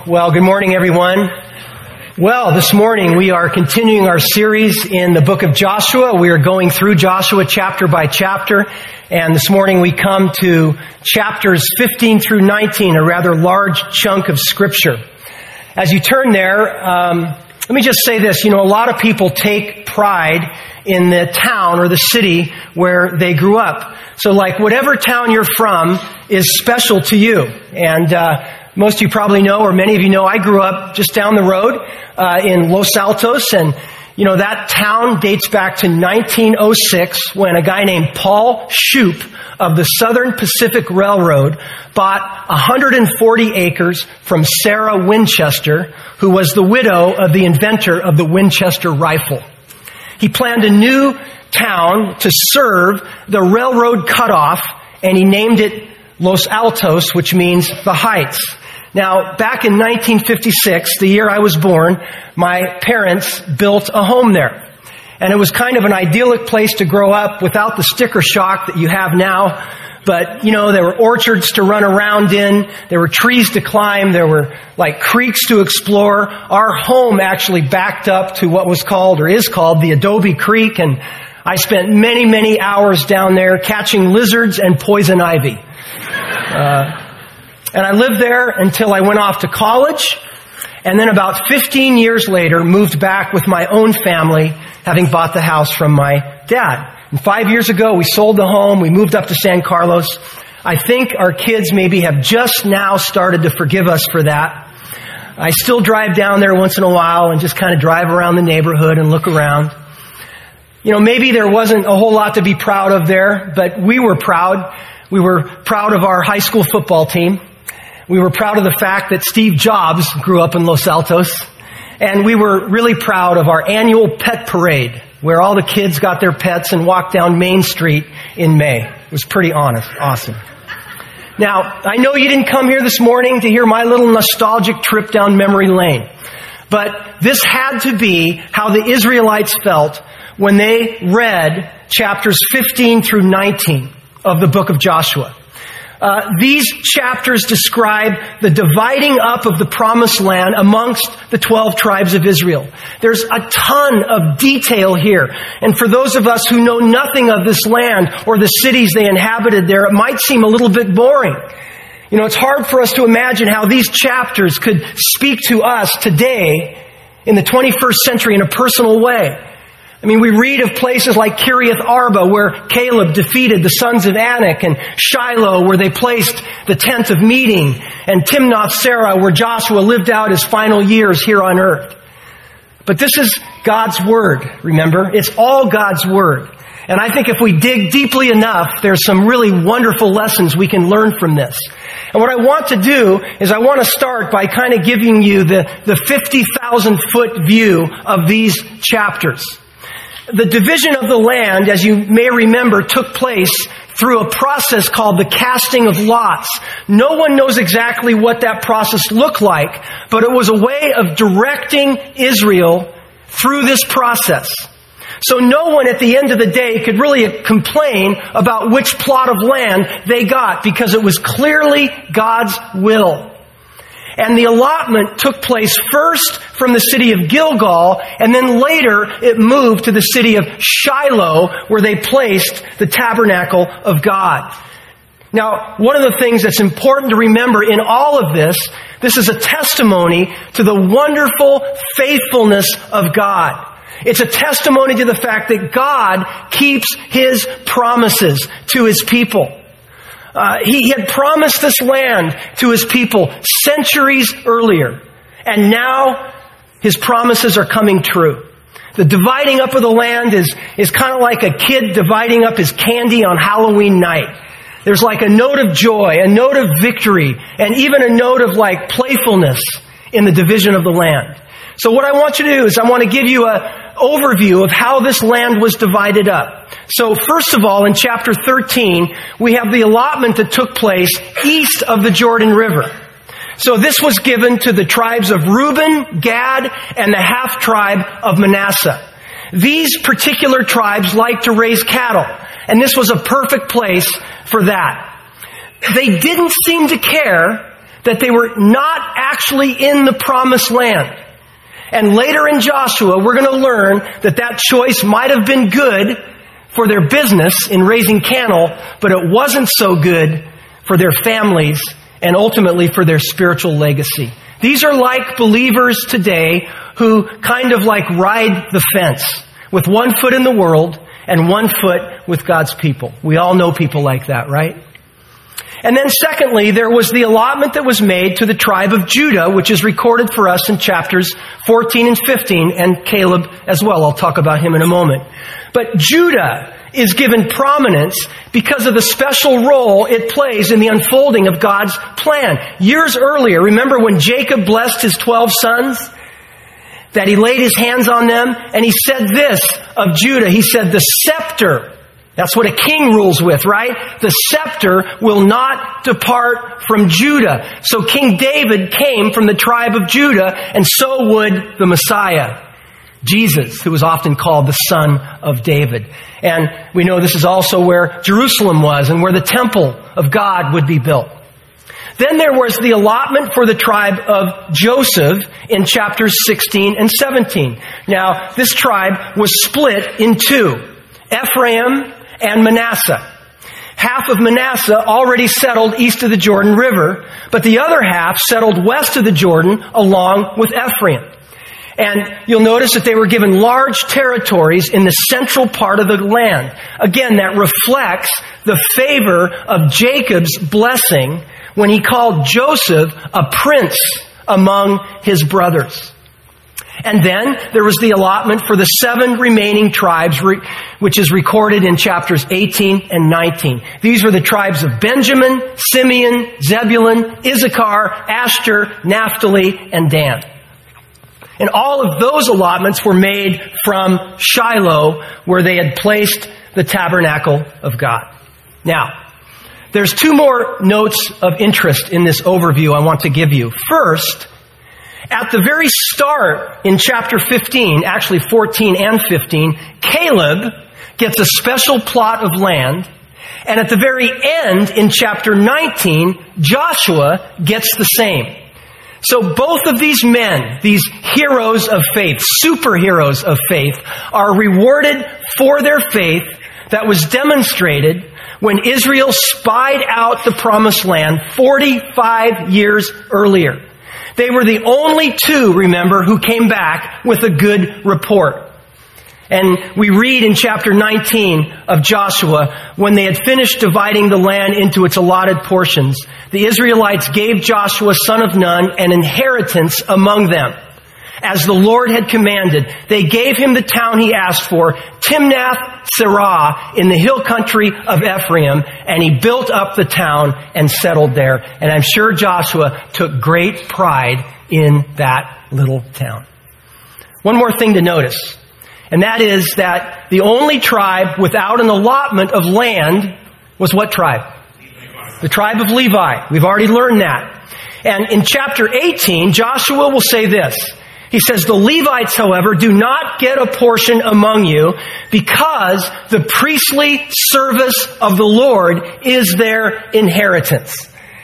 Well, good morning, everyone. Well, this morning we are continuing our series in the book of Joshua. We are going through Joshua chapter by chapter, and this morning we come to chapters 15 through 19, a rather large chunk of Scripture. As you turn there, let me just say this. A lot of people take pride in the town or the city where they grew up. So like whatever town you're from is special to you. And most of you probably know, or many of you know, I grew up just down the road in Los Altos, and that town dates back to 1906 when a guy named Paul Shoup of the Southern Pacific Railroad bought 140 acres from Sarah Winchester, who was the widow of the inventor of the Winchester rifle. He planned a new town to serve the railroad cutoff, and he named it Los Altos, which means the Heights. Now, back in 1956, the year I was born, my parents built a home there. And it was kind of an idyllic place to grow up without the sticker shock that you have now. But, there were orchards to run around in. There were trees to climb. There were, creeks to explore. Our home actually backed up to what was called, or is called, the Adobe Creek. And I spent many, many hours down there catching lizards and poison ivy. And I lived there until I went off to college, and then about 15 years later moved back with my own family, having bought the house from my dad. And 5 years ago, we sold the home, we moved up to San Carlos. I think our kids maybe have just now started to forgive us for that. I still drive down there once in a while and just kind of drive around the neighborhood and look around. Maybe there wasn't a whole lot to be proud of there, but we were proud. We were proud of our high school football team. We were proud of the fact that Steve Jobs grew up in Los Altos. And we were really proud of our annual pet parade, where all the kids got their pets and walked down Main Street in May. It was pretty awesome. Now, I know you didn't come here this morning to hear my little nostalgic trip down memory lane. But this had to be how the Israelites felt when they read chapters 15 through 19 of the book of Joshua. These chapters describe the dividing up of the promised land amongst the 12 tribes of Israel. There's a ton of detail here. And for those of us who know nothing of this land or the cities they inhabited there, it might seem a little bit boring. It's hard for us to imagine how these chapters could speak to us today in the 21st century in a personal way. We read of places like Kiriath Arba, where Caleb defeated the sons of Anak, and Shiloh, where they placed the tent of meeting, and Timnath Serah, where Joshua lived out his final years here on earth. But this is God's Word, remember? It's all God's Word. And I think if we dig deeply enough, there's some really wonderful lessons we can learn from this. And what I want to do is I want to start by kind of giving you the 50,000-foot view of these chapters. The division of the land, as you may remember, took place through a process called the casting of lots. No one knows exactly what that process looked like, but it was a way of directing Israel through this process. So no one at the end of the day could really complain about which plot of land they got, because it was clearly God's will. And the allotment took place first from the city of Gilgal, and then later it moved to the city of Shiloh, where they placed the tabernacle of God. Now, one of the things that's important to remember in all of this is a testimony to the wonderful faithfulness of God. It's a testimony to the fact that God keeps His promises to His people. He had promised this land to His people centuries earlier. And now His promises are coming true. The dividing up of the land is kind of like a kid dividing up his candy on Halloween night. There's like a note of joy, a note of victory, and even a note of playfulness in the division of the land. So what I want you to do is I want to give you an overview of how this land was divided up. So first of all, in chapter 13, we have the allotment that took place east of the Jordan River. So this was given to the tribes of Reuben, Gad, and the half-tribe of Manasseh. These particular tribes like to raise cattle, and this was a perfect place for that. They didn't seem to care that they were not actually in the promised land. And later in Joshua, we're going to learn that that choice might have been good for their business in raising cattle, but it wasn't so good for their families and ultimately for their spiritual legacy. These are like believers today who kind of like ride the fence with one foot in the world and one foot with God's people. We all know people like that, right? And then secondly, there was the allotment that was made to the tribe of Judah, which is recorded for us in chapters 14 and 15, and Caleb as well. I'll talk about him in a moment. But Judah is given prominence because of the special role it plays in the unfolding of God's plan. Years earlier, remember when Jacob blessed his 12 sons? That he laid his hands on them, and he said this of Judah. He said, the scepter, that's what a king rules with, right? The scepter will not depart from Judah. So King David came from the tribe of Judah, and so would the Messiah, Jesus, who was often called the Son of David. And we know this is also where Jerusalem was and where the temple of God would be built. Then there was the allotment for the tribe of Joseph in chapters 16 and 17. Now, this tribe was split in two, Ephraim and Manasseh. Half of Manasseh already settled east of the Jordan River, but the other half settled west of the Jordan along with Ephraim. And you'll notice that they were given large territories in the central part of the land. Again, that reflects the favor of Jacob's blessing when he called Joseph a prince among his brothers. And then there was the allotment for the 7 remaining tribes, which is recorded in chapters 18 and 19. These were the tribes of Benjamin, Simeon, Zebulun, Issachar, Asher, Naphtali, and Dan. And all of those allotments were made from Shiloh, where they had placed the tabernacle of God. Now, there's 2 more notes of interest in this overview I want to give you. First, at the very start in chapter 15, actually 14 and 15, Caleb gets a special plot of land. And at the very end in chapter 19, Joshua gets the same. So both of these men, these heroes of faith, superheroes of faith, are rewarded for their faith that was demonstrated when Israel spied out the promised land 45 years earlier. They were the only 2, remember, who came back with a good report. And we read in chapter 19 of Joshua, when they had finished dividing the land into its allotted portions, the Israelites gave Joshua, son of Nun, an inheritance among them. As the Lord had commanded, they gave him the town he asked for, Timnath-Serah, in the hill country of Ephraim, and he built up the town and settled there. And I'm sure Joshua took great pride in that little town. One more thing to notice, and that is that the only tribe without an allotment of land was what tribe? The tribe of Levi. We've already learned that. And in chapter 18, Joshua will say this. He says, the Levites, however, do not get a portion among you because the priestly service of the Lord is their inheritance.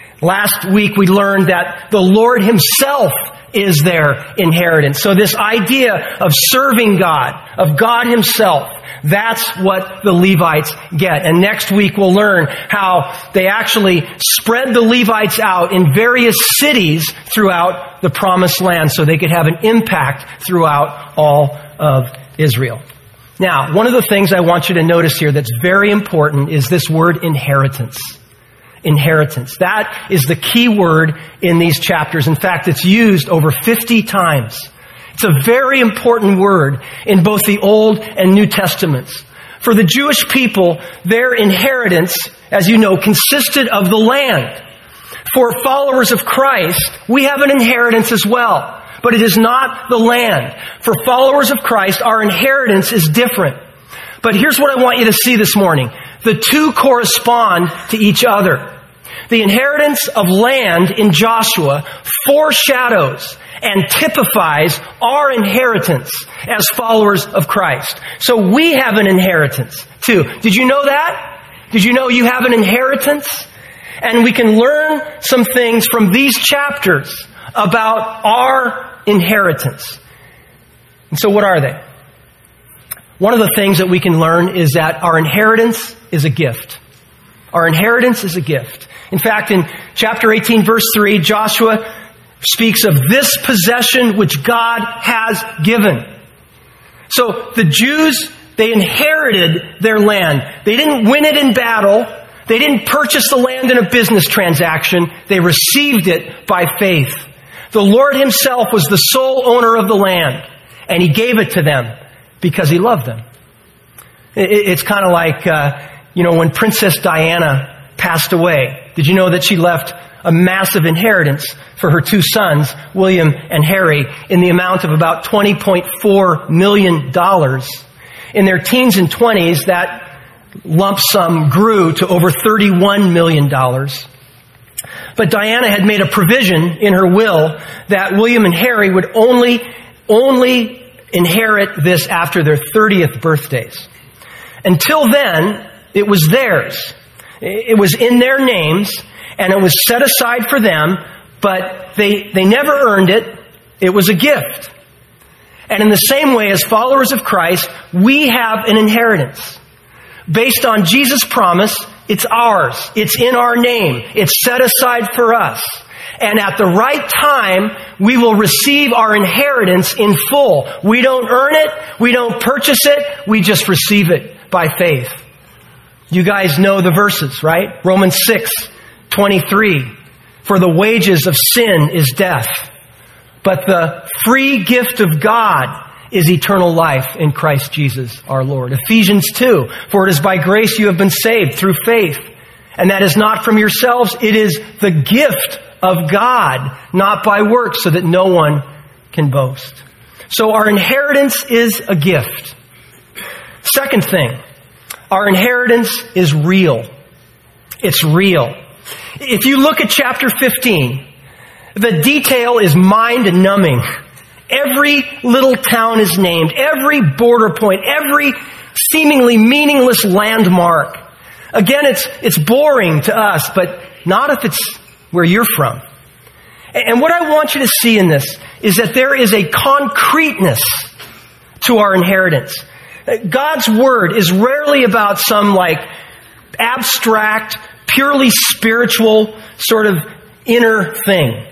Last week we learned that the Lord himself is their inheritance. So this idea of serving God, of God himself, that's what the Levites get. And next week we'll learn how they actually spread the Levites out in various cities throughout the promised land so they could have an impact throughout all of Israel. Now, one of the things I want you to notice here that's very important is this word inheritance. Inheritance. That is the key word in these chapters. In fact, it's used over 50 times. It's a very important word in both the Old and New Testaments. For the Jewish people, their inheritance, as you know, consisted of the land. For followers of Christ, we have an inheritance as well, but it is not the land. For followers of Christ, our inheritance is different. But here's what I want you to see this morning. The 2 correspond to each other. The inheritance of land in Joshua foreshadows and typifies our inheritance as followers of Christ. So we have an inheritance too. Did you know that? Did you know you have an inheritance? And we can learn some things from these chapters about our inheritance. And so what are they? One of the things that we can learn is that our inheritance is a gift. Our inheritance is a gift. In fact, in chapter 18, verse 3, Joshua speaks of this possession which God has given. So the Jews, they inherited their land. They didn't win it in battle. They didn't purchase the land in a business transaction. They received it by faith. The Lord Himself was the sole owner of the land, and He gave it to them because He loved them. It's kind of like, when Princess Diana passed away. Did you know that she left a massive inheritance for her two sons, William and Harry, in the amount of about $20.4 million? In their teens and 20s, that lump sum grew to over $31 million. But Diana had made a provision in her will that William and Harry would only inherit this after their 30th birthdays. Until then, it was theirs. It was in their names, and it was set aside for them, but they never earned it. It was a gift. And in the same way, as followers of Christ, we have an inheritance. Based on Jesus' promise, it's ours. It's in our name. It's set aside for us. And at the right time, we will receive our inheritance in full. We don't earn it. We don't purchase it. We just receive it by faith. You guys know the verses, right? Romans 6:23. For the wages of sin is death, but the free gift of God is eternal life in Christ Jesus our Lord. Ephesians 2. For it is by grace you have been saved through faith. And that is not from yourselves. It is the gift of God, not by works, so that no one can boast. So our inheritance is a gift. Second thing, our inheritance is real. It's real. If you look at chapter 15, the detail is mind-numbing. Every little town is named. Every border point. Every seemingly meaningless landmark. Again, it's boring to us, but not if it's where you're from. And what I want you to see in this is that there is a concreteness to our inheritance. God's Word is rarely about some abstract, purely spiritual sort of inner thing.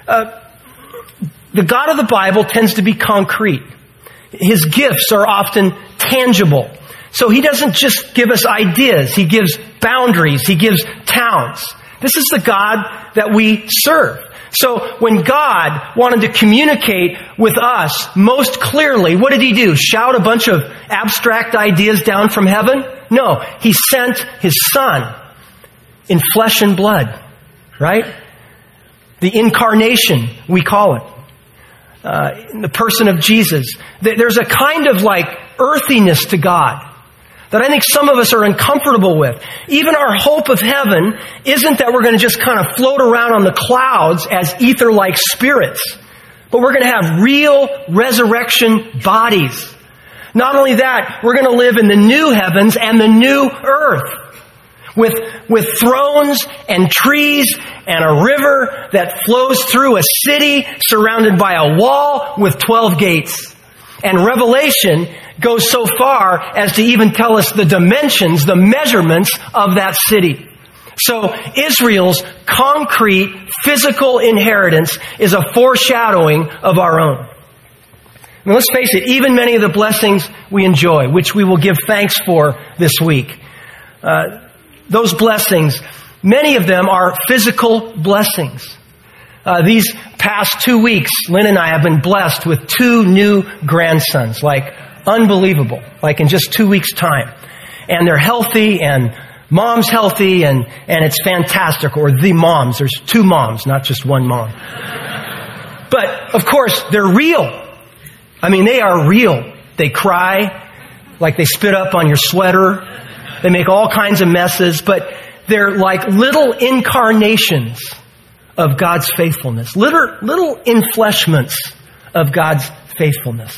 The God of the Bible tends to be concrete. His gifts are often tangible. So He doesn't just give us ideas. He gives boundaries. He gives towns. This is the God that we serve. So when God wanted to communicate with us most clearly, what did He do? Shout a bunch of abstract ideas down from heaven? No. He sent His Son in flesh and blood. Right? The incarnation, we call it. In the person of Jesus. There's a kind of earthiness to God that I think some of us are uncomfortable with. Even our hope of heaven isn't that we're going to just kind of float around on the clouds as ether-like spirits, but we're going to have real resurrection bodies. Not only that, we're going to live in the new heavens and the new earth with thrones and trees and a river that flows through a city surrounded by a wall with 12 gates. And Revelation goes so far as to even tell us the dimensions, the measurements of that city. So Israel's concrete, physical inheritance is a foreshadowing of our own. Now let's face it, even many of the blessings we enjoy, which we will give thanks for this week, those blessings, many of them are physical blessings. These past 2 weeks, Lynn and I have been blessed with 2 new grandsons, unbelievable, in just 2 weeks' time. And they're healthy, and Mom's healthy, and it's fantastic. Or the moms. There's 2 moms, not just one mom. But, of course, they're real. They are real. They cry, they spit up on your sweater. They make all kinds of messes, but they're like little incarnations of God's faithfulness. Little enfleshments of God's faithfulness.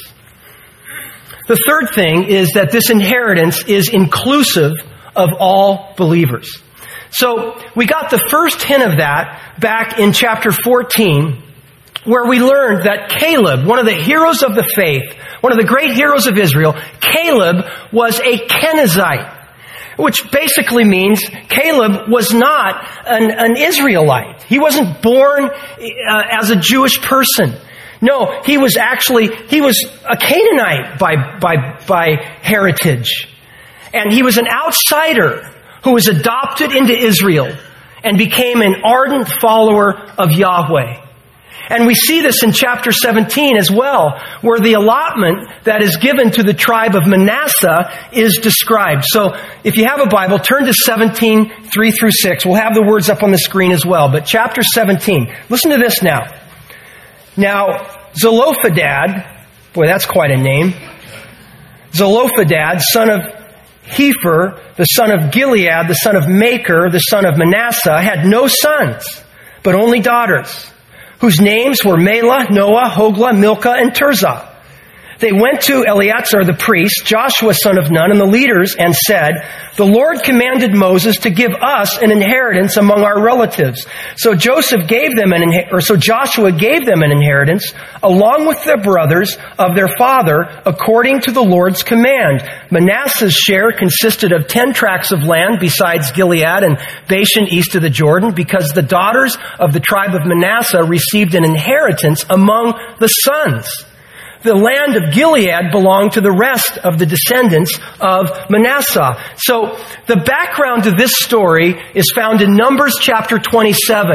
The third thing is that this inheritance is inclusive of all believers. So we got the first hint of that back in chapter 14, where we learned that Caleb, one of the heroes of the faith, one of the great heroes of Israel, Caleb was a Kenizzite, which basically means Caleb was not an Israelite. He wasn't born as a Jewish person. No, he was a Canaanite by heritage. And he was an outsider who was adopted into Israel and became an ardent follower of Yahweh. And we see this in chapter 17 as well, where the allotment that is given to the tribe of Manasseh is described. So if you have a Bible, turn to 17, 3 through 6. We'll have the words up on the screen as well. But chapter 17, listen to this now. Now, Zelophehad, boy, that's quite a name. Zelophehad, son of Hepher, the son of Gilead, the son of Machir, the son of Manasseh, had no sons, but only daughters, whose names were Mahlah, Noah, Hoglah, Milcah, and Tirzah. They went to Eleazar the priest, Joshua son of Nun, and the leaders, and said, "The Lord commanded Moses to give us an inheritance among our relatives." So Joshua gave them an inheritance along with their brothers of their father, according to the Lord's command. Manasseh's share consisted of 10 tracts of land besides Gilead and Bashan east of the Jordan, because the daughters of the tribe of Manasseh received an inheritance among the sons. The land of Gilead belonged to the rest of the descendants of Manasseh. So the background to this story is found in Numbers chapter 27.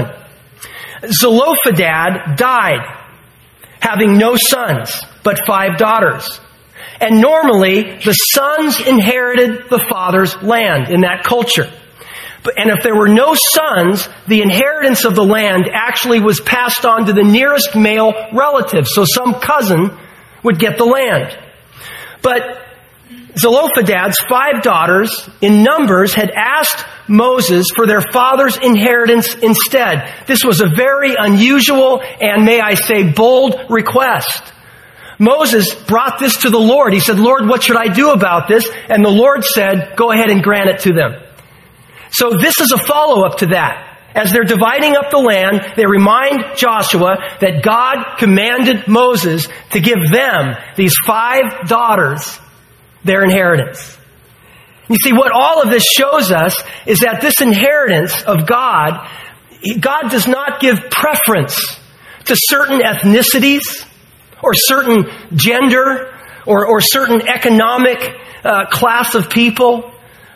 Zelophehad died, having no sons, but 5 daughters. And normally, the sons inherited the father's land in that culture. And if there were no sons, the inheritance of the land actually was passed on to the nearest male relative. So some cousin would get the land. But Zelophehad's 5 daughters in Numbers had asked Moses for their father's inheritance instead. This was a very unusual and, may I say, bold request. Moses brought this to the Lord. He said, "Lord, what should I do about this?" And the Lord said, "Go ahead and grant it to them." So this is a follow-up to that. As they're dividing up the land, they remind Joshua that God commanded Moses to give them, these 5 daughters, their inheritance. You see, what all of this shows us is that this inheritance of God does not give preference to certain ethnicities or certain gender or certain economic class of people.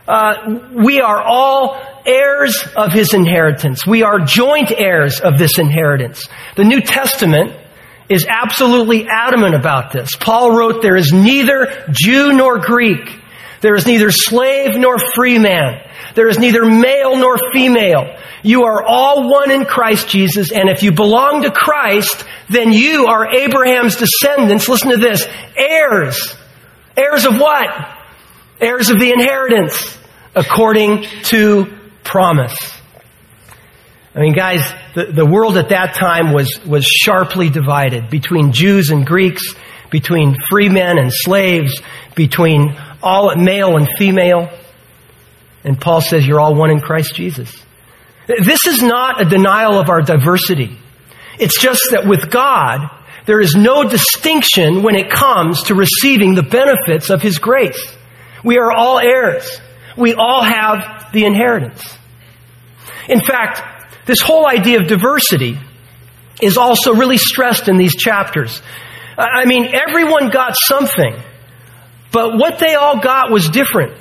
We are all heirs of His inheritance. We are joint heirs of this inheritance. The New Testament is absolutely adamant about this. Paul wrote, "There is neither Jew nor Greek. There is neither slave nor free man. There is neither male nor female. You are all one in Christ Jesus, and if you belong to Christ, then you are Abraham's descendants." Listen to this. Heirs. Heirs of what? Heirs of the inheritance, according to promise. I mean, guys, the world at that time was sharply divided between Jews and Greeks, between free men and slaves, between all male and female. And Paul says you're all one in Christ Jesus. This is not a denial of our diversity. It's just that with God, there is no distinction when it comes to receiving the benefits of His grace. We are all heirs. We all have the inheritance. In fact, this whole idea of diversity is also really stressed in these chapters. I mean, everyone got something, but what they all got was different.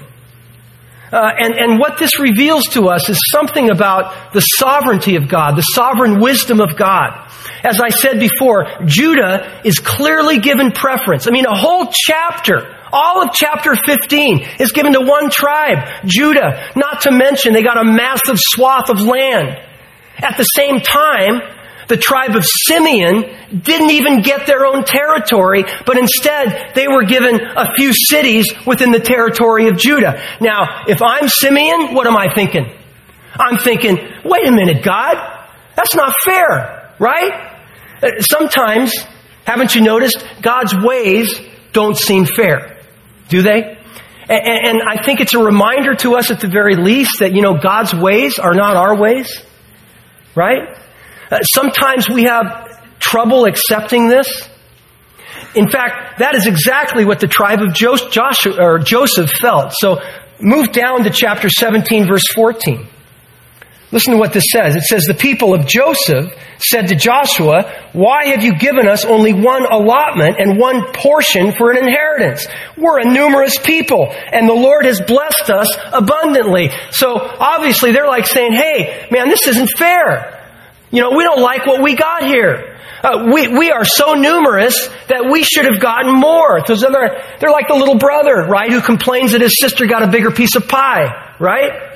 And what this reveals to us is something about the sovereignty of God, the sovereign wisdom of God. As I said before, Judah is clearly given preference. I mean, a whole chapter, all of chapter 15 is given to one tribe, Judah. Not to mention, they got a massive swath of land. At the same time, the tribe of Simeon didn't even get their own territory, but instead they were given a few cities within the territory of Judah. Now, if I'm Simeon, what am I thinking? I'm thinking, wait a minute, God, that's not fair, right? Sometimes, haven't you noticed, God's ways don't seem fair, do they? And I think it's a reminder to us at the very least that, God's ways are not our ways. Right? Sometimes we have trouble accepting this. In fact, that is exactly what the tribe of Joseph felt. So move down to chapter 17, verse 14. Listen to what this says. It says, the people of Joseph said to Joshua, why have you given us only one allotment and one portion for an inheritance? We're a numerous people, and the Lord has blessed us abundantly. So obviously they're like saying, hey, man, this isn't fair. We don't like what we got here. We are so numerous that we should have gotten more. They're like the little brother, right, who complains that his sister got a bigger piece of pie, right?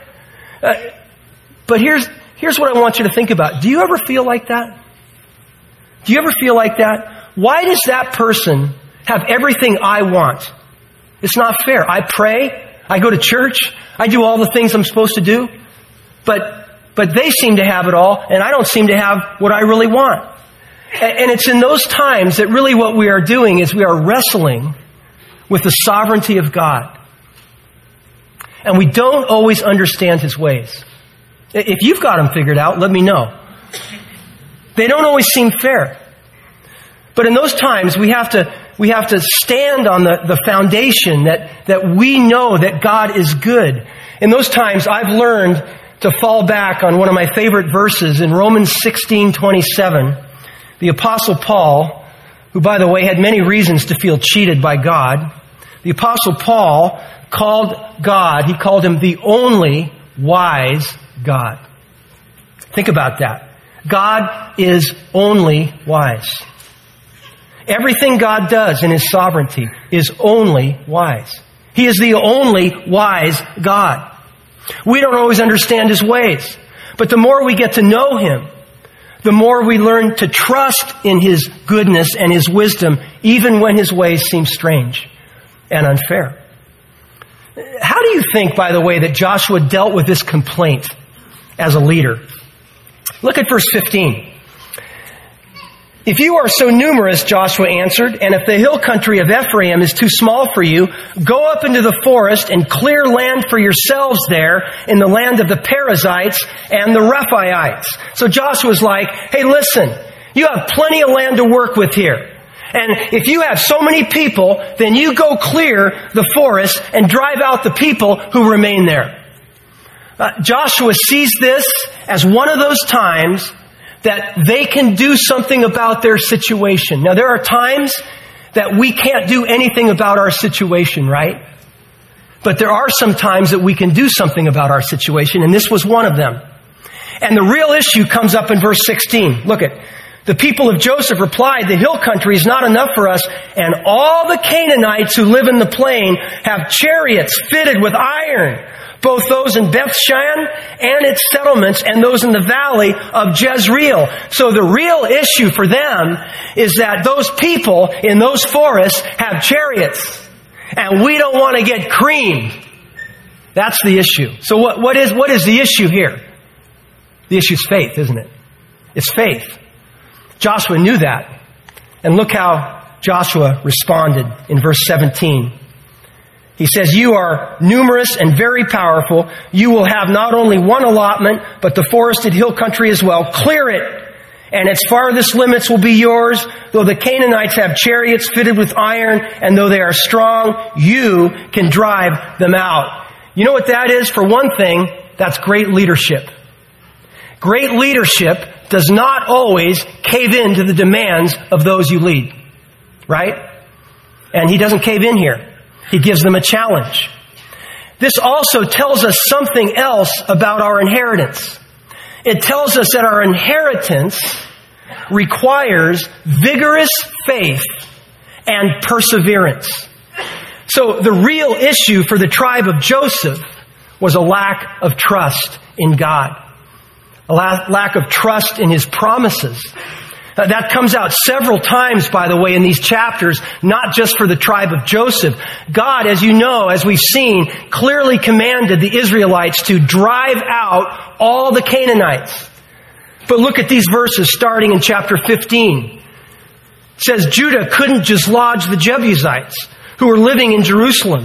But here's what I want you to think about. Do you ever feel like that? Do you ever feel like that? Why does that person have everything I want? It's not fair. I pray. I go to church. I do all the things I'm supposed to do. But they seem to have it all, and I don't seem to have what I really want. And it's in those times that really what we are doing is we are wrestling with the sovereignty of God. And we don't always understand His ways. If you've got them figured out, let me know. They don't always seem fair. But in those times, we have to stand on the foundation that we know that God is good. In those times, I've learned to fall back on one of my favorite verses in Romans 16:27. The Apostle Paul, who, by the way, had many reasons to feel cheated by God, the Apostle Paul called him the only wise God. Think about that. God is only wise. Everything God does in His sovereignty is only wise. He is the only wise God. We don't always understand His ways, but the more we get to know Him, the more we learn to trust in His goodness and His wisdom, even when His ways seem strange and unfair. How do you think, by the way, that Joshua dealt with this complaint as a leader? Look at verse 15. If you are so numerous, Joshua answered, and if the hill country of Ephraim is too small for you, go up into the forest and clear land for yourselves there in the land of the Perizzites and the Rephaites. So Joshua's like, hey, listen, you have plenty of land to work with here. And if you have so many people, then you go clear the forest and drive out the people who remain there. Joshua sees this as one of those times that they can do something about their situation. Now, there are times that we can't do anything about our situation, right? But there are some times that we can do something about our situation, and this was one of them. And the real issue comes up in verse 16. Look at, the people of Joseph replied, the hill country is not enough for us, and all the Canaanites who live in the plain have chariots fitted with iron, both those in Bethshan and its settlements and those in the valley of Jezreel. So the real issue for them is that those people in those forests have chariots, and we don't want to get creamed. That's the issue. So what is the issue here? The issue is faith, isn't it? It's faith. Joshua knew that. And look how Joshua responded in verse 17. He says, you are numerous and very powerful. You will have not only one allotment, but the forested hill country as well. Clear it, and its farthest limits will be yours. Though the Canaanites have chariots fitted with iron, and though they are strong, you can drive them out. You know what that is? For one thing, that's great leadership. Great leadership does not always cave in to the demands of those you lead. Right? And he doesn't cave in here. He gives them a challenge. This also tells us something else about our inheritance. It tells us that our inheritance requires vigorous faith and perseverance. So the real issue for the tribe of Joseph was a lack of trust in God. A lack of trust in His promises. That comes out several times, by the way, in these chapters, not just for the tribe of Joseph. God, as you know, as we've seen, clearly commanded the Israelites to drive out all the Canaanites. But look at these verses starting in chapter 15. It says, Judah couldn't dislodge the Jebusites who were living in Jerusalem.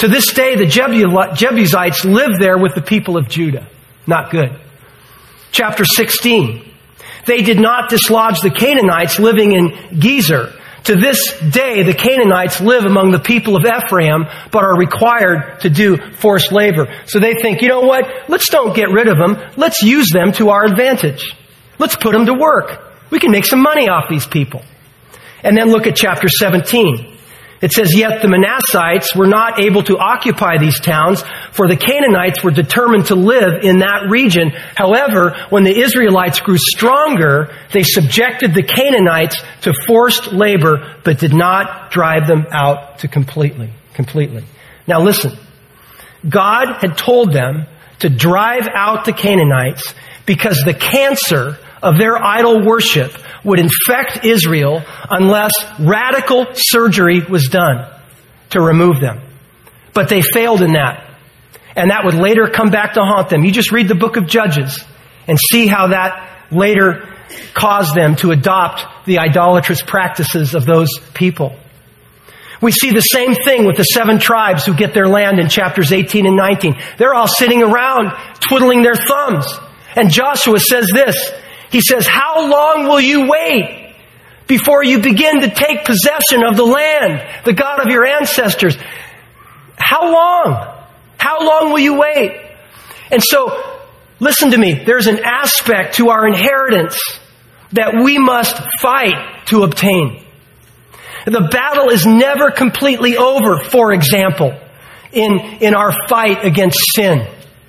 To this day, the Jebusites live there with the people of Judah. Not good. Chapter 16. They did not dislodge the Canaanites living in Gezer. To this day, the Canaanites live among the people of Ephraim, but are required to do forced labor. So they think, you know what? Let's don't get rid of them. Let's use them to our advantage. Let's put them to work. We can make some money off these people. And then look at chapter 17. It says, yet the Manassites were not able to occupy these towns, for the Canaanites were determined to live in that region. However, when the Israelites grew stronger, they subjected the Canaanites to forced labor, but did not drive them out to completely. Now listen, God had told them to drive out the Canaanites because the cancer of their idol worship would infect Israel unless radical surgery was done to remove them. But they failed in that. And that would later come back to haunt them. You just read the book of Judges and see how that later caused them to adopt the idolatrous practices of those people. We see the same thing with the 7 tribes who get their land in chapters 18 and 19. They're all sitting around twiddling their thumbs. And Joshua says this. He says, how long will you wait before you begin to take possession of the land, the God of your ancestors? How long? How long will you wait? And so, listen to me. There's an aspect to our inheritance that we must fight to obtain. The battle is never completely over, for example, in our fight against sin.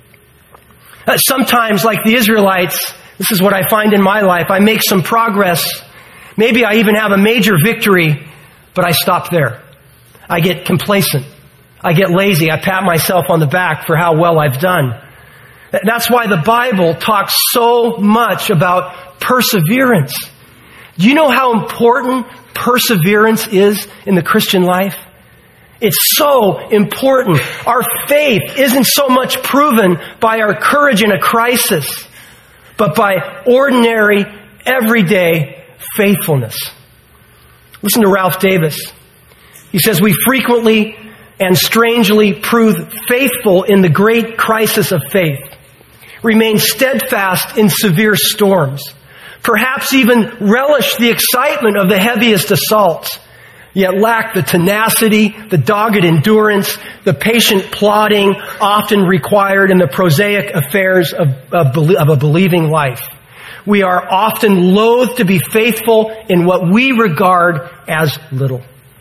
Sometimes, like the Israelites, this is what I find in my life. I make some progress. Maybe I even have a major victory, but I stop there. I get complacent. I get lazy. I pat myself on the back for how well I've done. That's why the Bible talks so much about perseverance. Do you know how important perseverance is in the Christian life? It's so important. Our faith isn't so much proven by our courage in a crisis, but by ordinary, everyday faithfulness. Listen to Ralph Davis. He says, we frequently and strangely prove faithful in the great crisis of faith, remain steadfast in severe storms, perhaps even relish the excitement of the heaviest assaults, yet lack the tenacity, the dogged endurance, the patient plodding often required in the prosaic affairs of a believing life. We are often loath to be faithful in what we regard as little.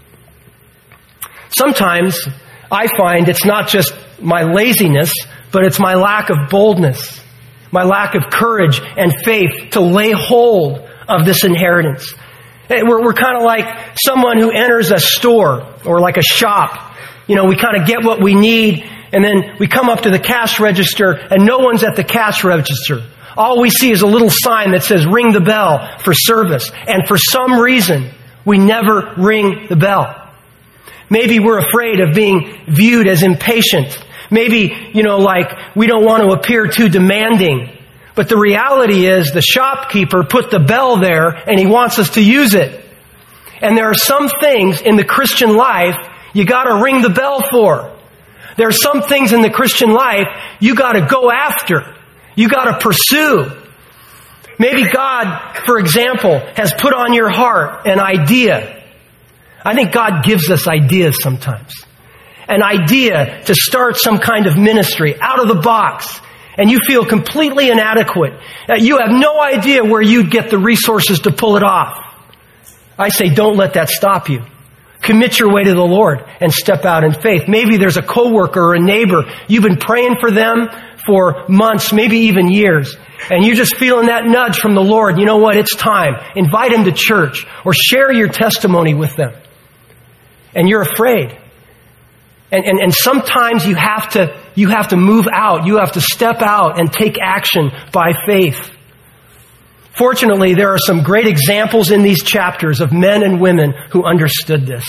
Sometimes I find it's not just my laziness, but it's my lack of boldness, my lack of courage and faith to lay hold of this inheritance. We're kind of like someone who enters a store or like a shop. You know, we kind of get what we need, and then we come up to the cash register, and no one's at the cash register. All we see is a little sign that says, ring the bell for service. And for some reason, we never ring the bell. Maybe we're afraid of being viewed as impatient. Maybe, like we don't want to appear too demanding. But the reality is the shopkeeper put the bell there and he wants us to use it. And there are some things in the Christian life you got to ring the bell for. There are some things in the Christian life you got to go after. You got to pursue. Maybe God, for example, has put on your heart an idea. I think God gives us ideas sometimes. An idea to start some kind of ministry out of the box. And you feel completely inadequate. You have no idea where you'd get the resources to pull it off. I say, don't let that stop you. Commit your way to the Lord and step out in faith. Maybe there's a coworker or a neighbor. You've been praying for them for months, maybe even years. And you're just feeling that nudge from the Lord. You know what? It's time. Invite them to church or share your testimony with them. And you're afraid. And sometimes you have to move out. You have to step out and take action by faith. Fortunately, there are some great examples in these chapters of men and women who understood this.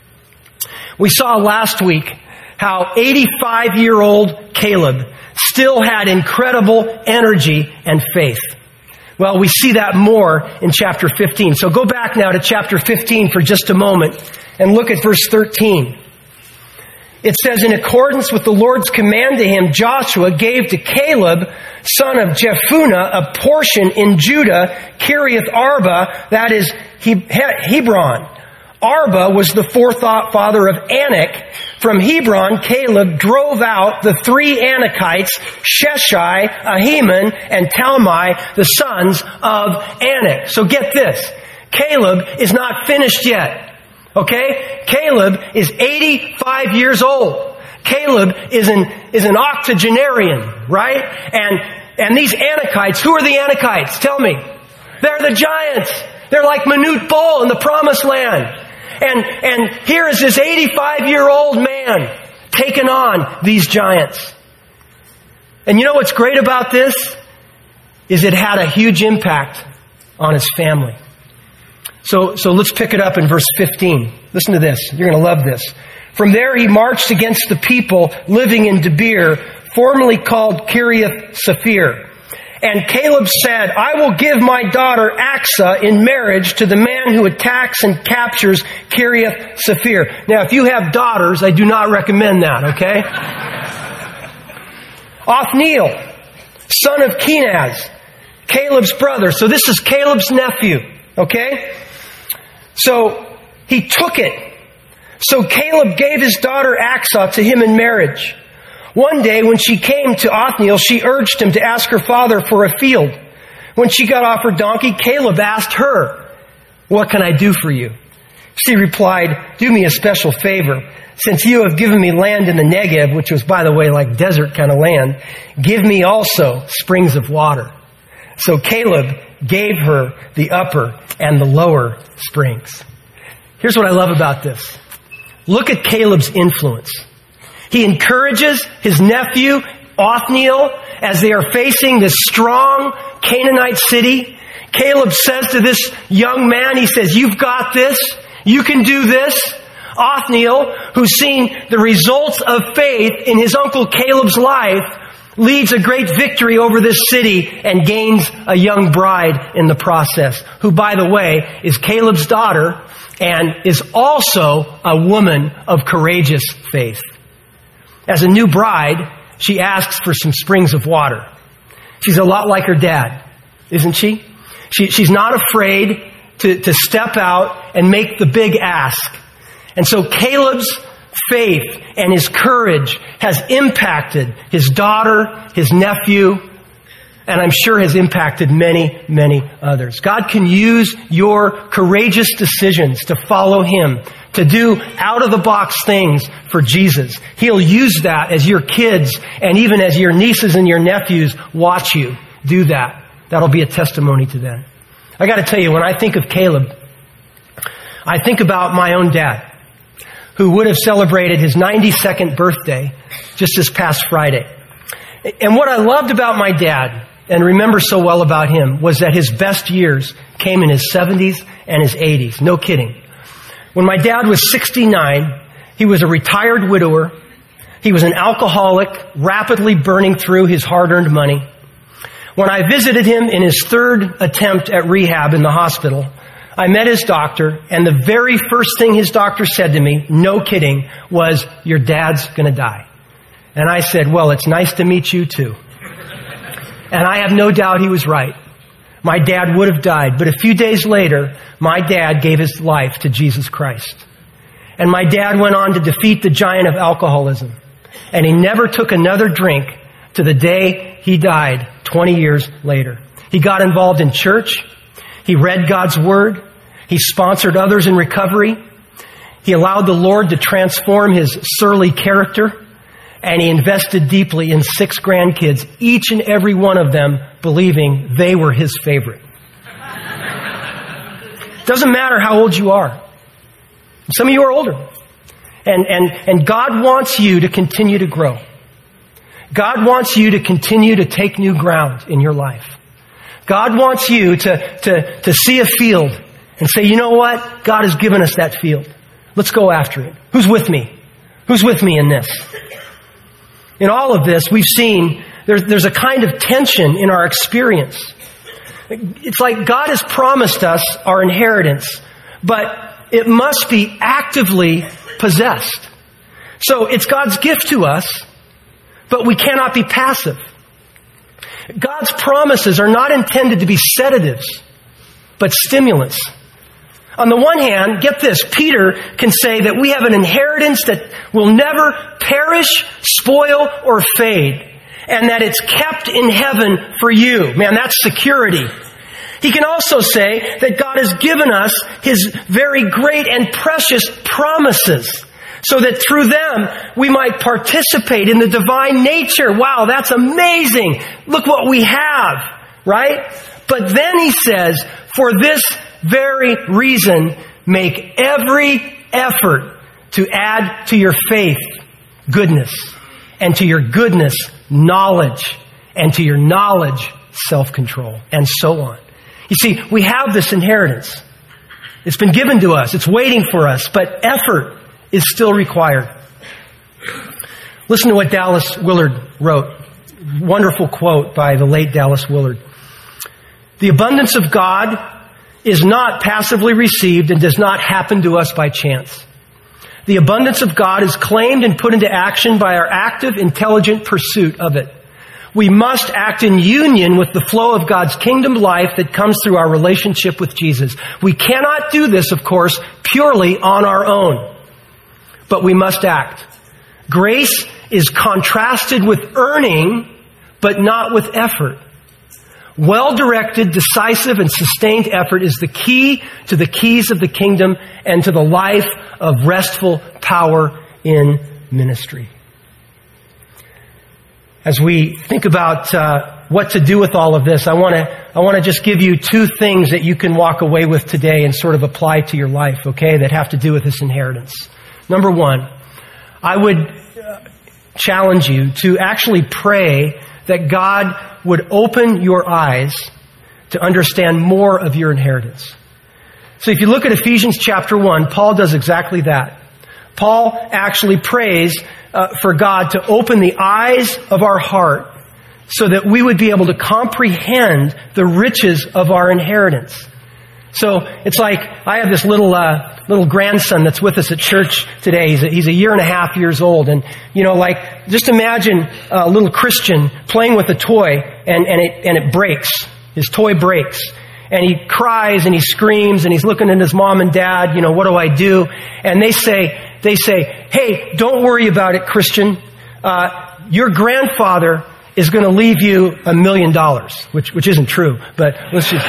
We saw last week how 85-year-old Caleb still had incredible energy and faith. Well, we see that more in chapter 15. So go back now to chapter 15 for just a moment and look at verse 13. it says, in accordance with the Lord's command to him, Joshua gave to Caleb, son of Jephunneh, a portion in Judah, Kiriath Arba, that is Hebron. Arba was the forefather of Anak. From Hebron, Caleb drove out the 3 Anakites, Sheshai, Ahiman, and Talmai, the sons of Anak. So get this. Caleb is not finished yet. Okay? Caleb is 85 years old. Caleb is an octogenarian, right? And these Anakites, who are the Anakites? Tell me. They're the giants. They're like Manute Bol in the Promised Land. And here is this 85-year-old man taking on these giants. And you know what's great about this? Is it had a huge impact on his family. So let's pick it up in verse 15. Listen to this. You're going to love this. From there he marched against the people living in Debir, formerly called Kiriath Sephir. And Caleb said, I will give my daughter Aksah in marriage to the man who attacks and captures Kiriath Sephir. Now, if you have daughters, I do not recommend that, okay? Othniel, son of Kenaz, Caleb's brother. So this is Caleb's nephew, okay? So he took it. So Caleb gave his daughter Aksah to him in marriage. One day when she came to Othniel, she urged him to ask her father for a field. When she got off her donkey, Caleb asked her, what can I do for you? She replied, do me a special favor. Since you have given me land in the Negev, which was, by the way, like desert kind of land, give me also springs of water. So Caleb gave her the upper and the lower springs. Here's what I love about this. Look at Caleb's influence. He encourages his nephew, Othniel, as they are facing this strong Canaanite city. Caleb says to this young man, he says, you've got this. You can do this. Othniel, who's seen the results of faith in his uncle Caleb's life, leads a great victory over this city and gains a young bride in the process, who, by the way, is Caleb's daughter and is also a woman of courageous faith. As a new bride, she asks for some springs of water. She's a lot like her dad, isn't she? She's not afraid to step out and make the big ask. And so Caleb's faith and his courage has impacted his daughter, his nephew, and I'm sure has impacted many, many others. God can use your courageous decisions to follow Him, to do out-of-the-box things for Jesus. He'll use that as your kids and even as your nieces and your nephews watch you do that. That'll be a testimony to them. I got to tell you, when I think of Caleb, I think about my own dad, who would have celebrated his 92nd birthday just this past Friday. And what I loved about my dad, and remember so well about him, was that his best years came in his 70s and his 80s. No kidding. When my dad was 69, he was a retired widower. He was an alcoholic, rapidly burning through his hard-earned money. When I visited him in his 3rd attempt at rehab in the hospital, I met his doctor, and the very first thing his doctor said to me, no kidding, was, your dad's going to die. And I said, well, it's nice to meet you too. And I have no doubt he was right. My dad would have died, but a few days later, my dad gave his life to Jesus Christ. And my dad went on to defeat the giant of alcoholism. And he never took another drink to the day he died 20 years later. He got involved in church. He read God's Word. He sponsored others in recovery. He allowed the Lord to transform his surly character. And he invested deeply in 6 grandkids, each and every one of them believing they were his favorite. Doesn't matter how old you are. Some of you are older. And God wants you to continue to grow. God wants you to continue to take new ground in your life. God wants you to see a field and say, you know what? God has given us that field. Let's go after it. Who's with me? Who's with me in this? In all of this, we've seen there's a kind of tension in our experience. It's like God has promised us our inheritance, but it must be actively possessed. So it's God's gift to us, but we cannot be passive. God's promises are not intended to be sedatives, but stimulants. On the one hand, get this, Peter can say that we have an inheritance that will never perish, spoil, or fade, and that it's kept in heaven for you. Man, that's security. He can also say that God has given us His very great and precious promises, so that through them we might participate in the divine nature. Wow, that's amazing. Look what we have, right? But then he says, for this very reason, make every effort to add to your faith goodness, and to your goodness knowledge, and to your knowledge self-control, and so on. You see, we have this inheritance. It's been given to us. It's waiting for us, but effort is still required. Listen to what Dallas Willard wrote. Wonderful quote by the late Dallas Willard. The abundance of God is not passively received and does not happen to us by chance. The abundance of God is claimed and put into action by our active, intelligent pursuit of it. We must act in union with the flow of God's kingdom life that comes through our relationship with Jesus. We cannot do this, of course, purely on our own, but we must act. Grace is contrasted with earning, but not with effort. Well-directed, decisive, and sustained effort is the key to the keys of the kingdom and to the life of restful power in ministry. As we think about what to do with all of this, I want to just give you two things that you can walk away with today and sort of apply to your life, okay, that have to do with this inheritance. Number one, I would challenge you to actually pray that God would open your eyes to understand more of your inheritance. So if you look at Ephesians chapter 1, Paul does exactly that. Paul actually prays for God to open the eyes of our heart so that we would be able to comprehend the riches of our inheritance. So it's like I have this little grandson that's with us at church today. He's a year and a half years old, and just imagine a little Christian playing with a toy and it breaks. His toy breaks, and he cries and he screams and he's looking at his mom and dad. What do I do? And they say, "Hey, don't worry about it, Christian. Your grandfather is going to leave you $1 million," which isn't true, but let's just.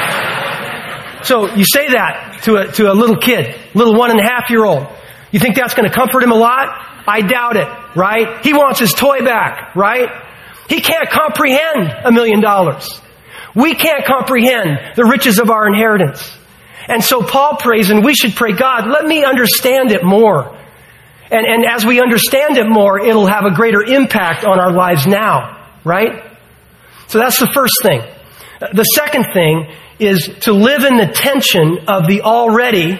So you say that to a little kid, little 1.5-year-old. You think that's going to comfort him a lot? I doubt it, right? He wants his toy back, right? He can't comprehend $1 million. We can't comprehend the riches of our inheritance. And so Paul prays, and we should pray, God, let me understand it more. And as we understand it more, it'll have a greater impact on our lives now, right? So that's the first thing. The second thing is to live in the tension of the already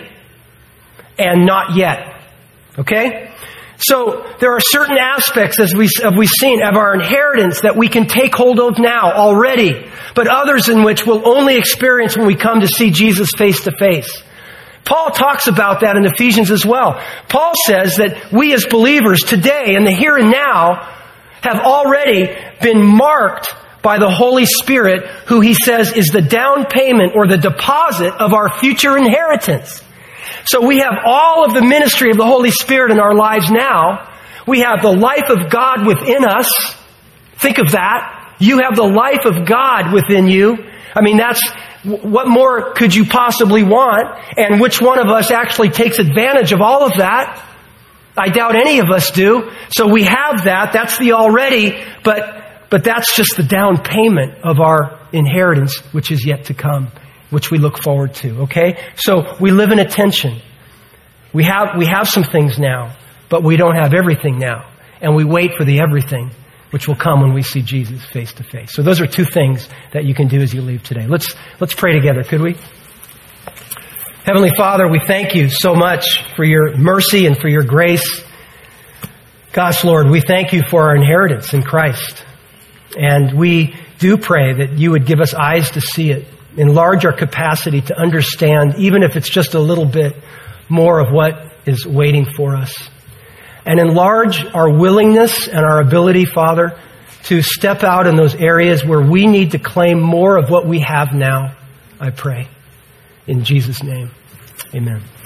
and not yet. Okay? So there are certain aspects, as we've seen, of our inheritance that we can take hold of now already, but others in which we'll only experience when we come to see Jesus face to face. Paul talks about that in Ephesians as well. Paul says that we as believers today, in the here and now, have already been marked by the Holy Spirit, who he says is the down payment or the deposit of our future inheritance. So we have all of the ministry of the Holy Spirit in our lives now. We have the life of God within us. Think of that. You have the life of God within you. I mean, what more could you possibly want? And which one of us actually takes advantage of all of that? I doubt any of us do. So we have that. That's the already, but that's just the down payment of our inheritance, which is yet to come, which we look forward to, okay? So we live in a tension. We have some things now, but we don't have everything now. And we wait for the everything, which will come when we see Jesus face to face. So those are two things that you can do as you leave today. Let's pray together, could we? Heavenly Father, we thank you so much for your mercy and for your grace. Gosh, Lord, we thank you for our inheritance in Christ. And we do pray that you would give us eyes to see it, enlarge our capacity to understand, even if it's just a little bit more of what is waiting for us. and enlarge our willingness and our ability, Father, to step out in those areas where we need to claim more of what we have now, I pray. In Jesus' name, amen.